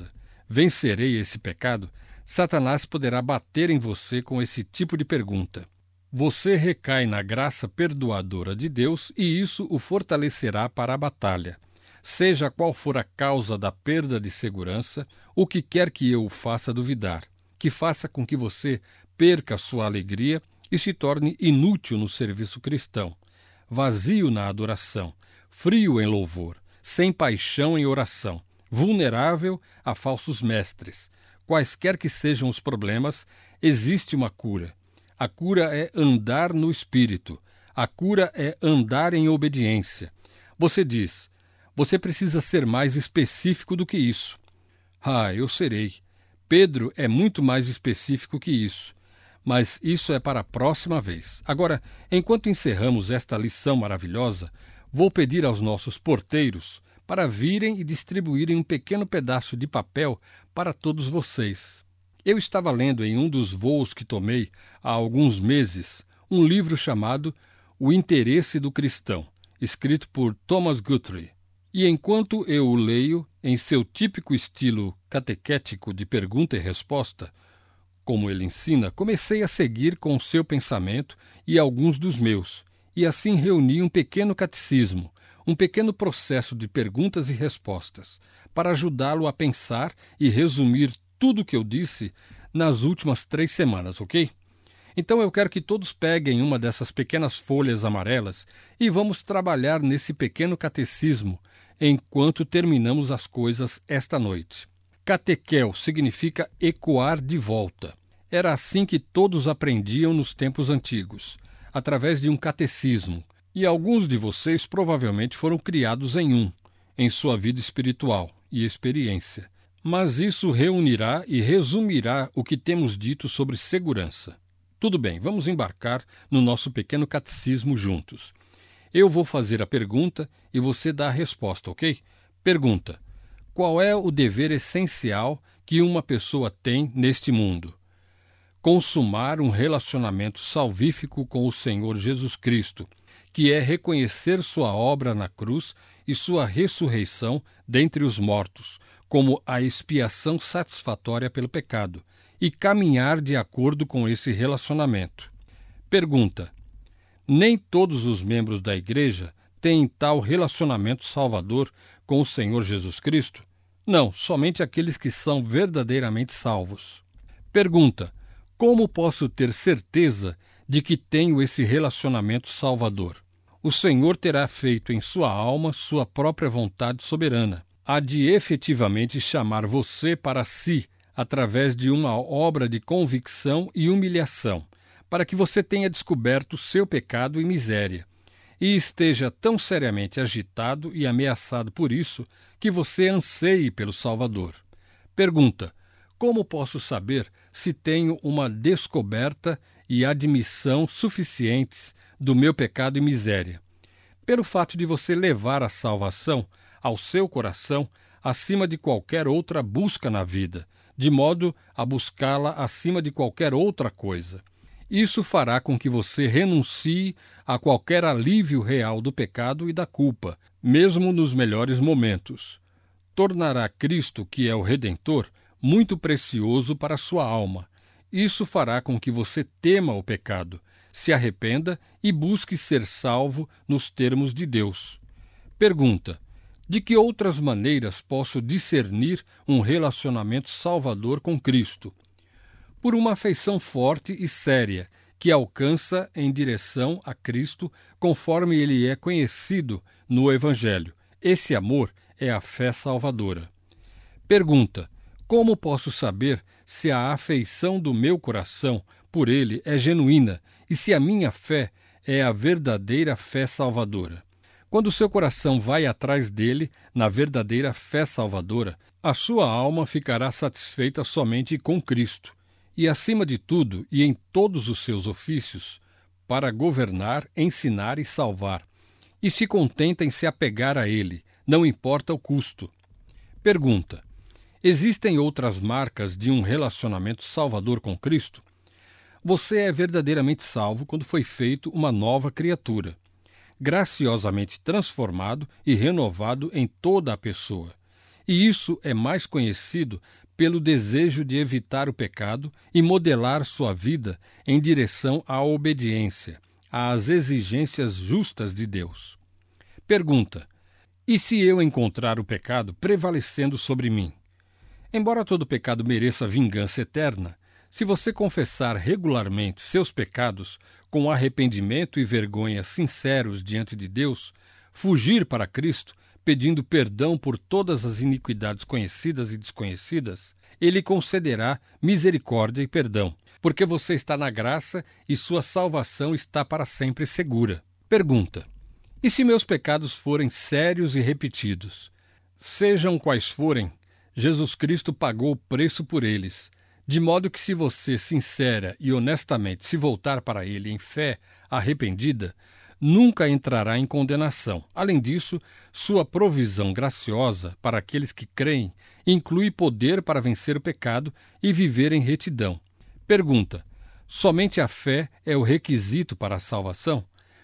vencerei esse pecado, Satanás poderá bater em você com esse tipo de pergunta. Você recai na graça perdoadora de Deus e isso o fortalecerá para a batalha. Seja qual for a causa da perda de segurança, o que quer que eu o faça duvidar, que faça com que você perca sua alegria e se torne inútil no serviço cristão, vazio na adoração, frio em louvor, sem paixão em oração, vulnerável a falsos mestres. Quaisquer que sejam os problemas, existe uma cura. A cura é andar no Espírito. A cura é andar em obediência. Você diz, você precisa ser mais específico do que isso. Eu serei. Pedro é muito mais específico que isso. Mas isso é para a próxima vez. Agora, enquanto encerramos esta lição maravilhosa, vou pedir aos nossos porteiros para virem e distribuírem um pequeno pedaço de papel para todos vocês. Eu estava lendo em um dos voos que tomei há alguns meses um livro chamado O Interesse do Cristão, escrito por Thomas Guthrie. E enquanto eu o leio, em seu típico estilo catequético de pergunta e resposta, como ele ensina, comecei a seguir com o seu pensamento e alguns dos meus, e assim reuni um pequeno catecismo, um pequeno processo de perguntas e respostas, para ajudá-lo a pensar e resumir tudo o que eu disse nas últimas 3 semanas, ok? Então eu quero que todos peguem uma dessas pequenas folhas amarelas e vamos trabalhar nesse pequeno catecismo enquanto terminamos as coisas esta noite. Catequel significa ecoar de volta. Era assim que todos aprendiam nos tempos antigos, através de um catecismo, e alguns de vocês provavelmente foram criados em sua vida espiritual e experiência. Mas isso reunirá e resumirá o que temos dito sobre segurança. Tudo bem, vamos embarcar no nosso pequeno catecismo juntos. Eu vou fazer a pergunta e você dá a resposta, ok? Pergunta: qual é o dever essencial que uma pessoa tem neste mundo? Consumar um relacionamento salvífico com o Senhor Jesus Cristo, que é reconhecer sua obra na cruz e sua ressurreição dentre os mortos, como a expiação satisfatória pelo pecado, e caminhar de acordo com esse relacionamento. Pergunta: nem todos os membros da Igreja têm tal relacionamento salvador com o Senhor Jesus Cristo? Não, somente aqueles que são verdadeiramente salvos. Pergunta: como posso ter certeza de que tenho esse relacionamento salvador? O Senhor terá feito em sua alma sua própria vontade soberana. Há de efetivamente chamar você para si através de uma obra de convicção e humilhação, para que você tenha descoberto seu pecado e miséria, e esteja tão seriamente agitado e ameaçado por isso que você anseie pelo Salvador. Pergunta: como posso saber se tenho uma descoberta e admissão suficientes do meu pecado e miséria? Pelo fato de você levar a salvação ao seu coração acima de qualquer outra busca na vida, de modo a buscá-la acima de qualquer outra coisa. Isso fará com que você renuncie a qualquer alívio real do pecado e da culpa, mesmo nos melhores momentos. Tornará Cristo, que é o Redentor, muito precioso para a sua alma. Isso fará com que você tema o pecado, se arrependa e busque ser salvo nos termos de Deus. Pergunta: de que outras maneiras posso discernir um relacionamento salvador com Cristo? Por uma afeição forte e séria, que alcança em direção a Cristo conforme ele é conhecido no Evangelho. Esse amor é a fé salvadora. Pergunta: como posso saber se a afeição do meu coração por ele é genuína e se a minha fé é a verdadeira fé salvadora? Quando seu coração vai atrás dele, na verdadeira fé salvadora, a sua alma ficará satisfeita somente com Cristo, e acima de tudo e em todos os seus ofícios, para governar, ensinar e salvar, e se contenta em se apegar a ele, não importa o custo. Pergunta: existem outras marcas de um relacionamento salvador com Cristo? Você é verdadeiramente salvo quando foi feito uma nova criatura, graciosamente transformado e renovado em toda a pessoa. E isso é mais conhecido pelo desejo de evitar o pecado e modelar sua vida em direção à obediência, às exigências justas de Deus. Pergunta: e se eu encontrar o pecado prevalecendo sobre mim? Embora todo pecado mereça vingança eterna, se você confessar regularmente seus pecados com arrependimento e vergonha sinceros diante de Deus, fugir para Cristo, pedindo perdão por todas as iniquidades conhecidas e desconhecidas, Ele concederá misericórdia e perdão, porque você está na graça e sua salvação está para sempre segura. Pergunta: e se meus pecados forem sérios e repetidos? Sejam quais forem, Jesus Cristo pagou o preço por eles, de modo que se você sincera e honestamente se voltar para Ele em fé arrependida, nunca entrará em condenação. Além disso, sua provisão graciosa para aqueles que creem inclui poder para vencer o pecado e viver em retidão. Pergunta: somente a fé é o requisito para a salvação?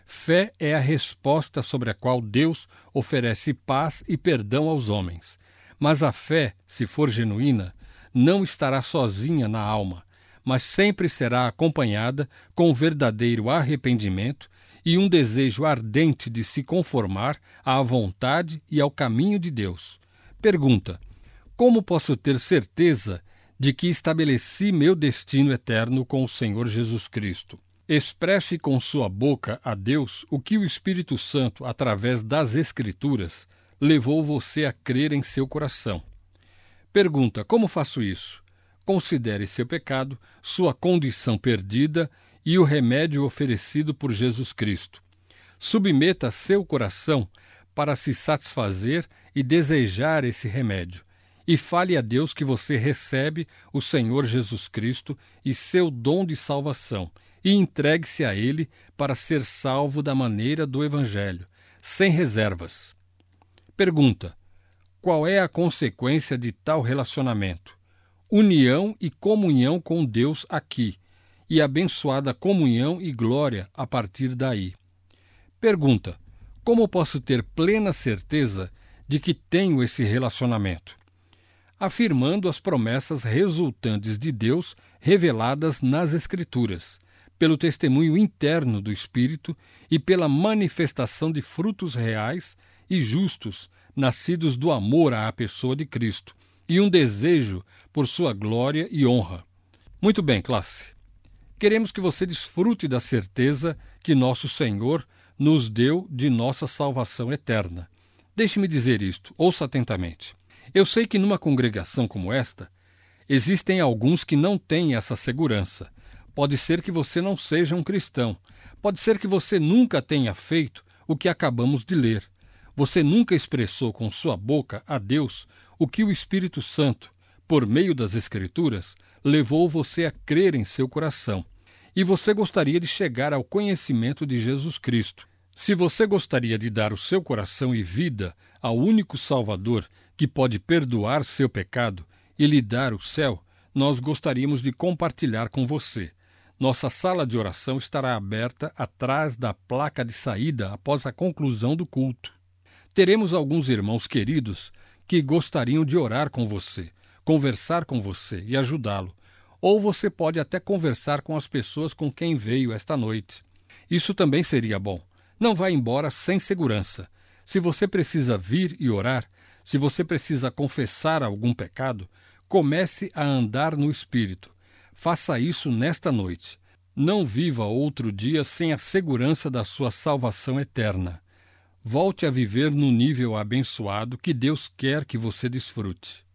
Fé é a resposta sobre a qual Deus oferece paz e perdão aos homens. Mas a fé, se for genuína, não estará sozinha na alma, mas sempre será acompanhada com verdadeiro arrependimento e um desejo ardente de se conformar à vontade e ao caminho de Deus. Pergunta: como posso ter certeza de que estabeleci meu destino eterno com o Senhor Jesus Cristo? Expresse com sua boca a Deus o que o Espírito Santo, através das Escrituras, levou você a crer em seu coração. Pergunta: como faço isso? Considere seu pecado, sua condição perdida e o remédio oferecido por Jesus Cristo. Submeta seu coração para se satisfazer e desejar esse remédio. E fale a Deus que você recebe o Senhor Jesus Cristo e seu dom de salvação, e entregue-se a Ele para ser salvo da maneira do Evangelho, sem reservas. Pergunta: qual é a consequência de tal relacionamento? União e comunhão com Deus aqui, e abençoada comunhão e glória a partir daí. Pergunta: como posso ter plena certeza de que tenho esse relacionamento? Afirmando as promessas resultantes de Deus reveladas nas Escrituras, pelo testemunho interno do Espírito e pela manifestação de frutos reais e justos, nascidos do amor à pessoa de Cristo, e um desejo por sua glória e honra. Muito bem, classe. Queremos que você desfrute da certeza que nosso Senhor nos deu de nossa salvação eterna. Deixe-me dizer isto, ouça atentamente. Eu sei que numa congregação como esta, existem alguns que não têm essa segurança. Pode ser que você não seja um cristão. Pode ser que você nunca tenha feito o que acabamos de ler. Você nunca expressou com sua boca a Deus o que o Espírito Santo, por meio das Escrituras, levou você a crer em seu coração. E você gostaria de chegar ao conhecimento de Jesus Cristo. Se você gostaria de dar o seu coração e vida ao único Salvador que pode perdoar seu pecado e lhe dar o céu, nós gostaríamos de compartilhar com você. Nossa sala de oração estará aberta atrás da placa de saída após a conclusão do culto. Teremos alguns irmãos queridos que gostariam de orar com você, conversar com você e ajudá-lo. Ou você pode até conversar com as pessoas com quem veio esta noite. Isso também seria bom. Não vá embora sem segurança. Se você precisa vir e orar, se você precisa confessar algum pecado, comece a andar no Espírito. Faça isso nesta noite. Não viva outro dia sem a segurança da sua salvação eterna. Volte a viver no nível abençoado que Deus quer que você desfrute.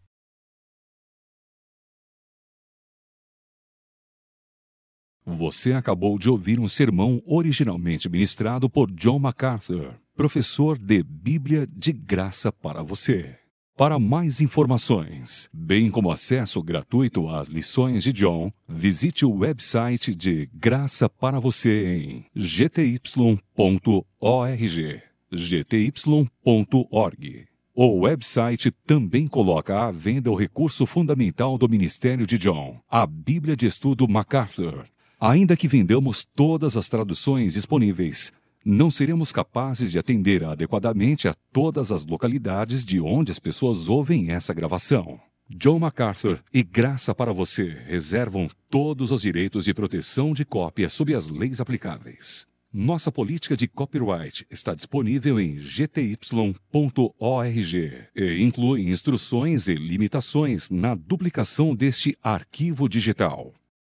Você acabou de ouvir um sermão originalmente ministrado por John MacArthur, professor de Bíblia de Graça para você. Para mais informações, bem como acesso gratuito às lições de John, visite o website de Graça para Você em gty.org. gty.org. O website também coloca à venda o recurso fundamental do ministério de John, a Bíblia de Estudo MacArthur. Ainda que vendamos todas as traduções disponíveis, não seremos capazes de atender adequadamente a todas as localidades de onde as pessoas ouvem essa gravação. John MacArthur e Graça para Você reservam todos os direitos de proteção de cópia sob as leis aplicáveis. Nossa política de copyright está disponível em gty.org e inclui instruções e limitações na duplicação deste arquivo digital.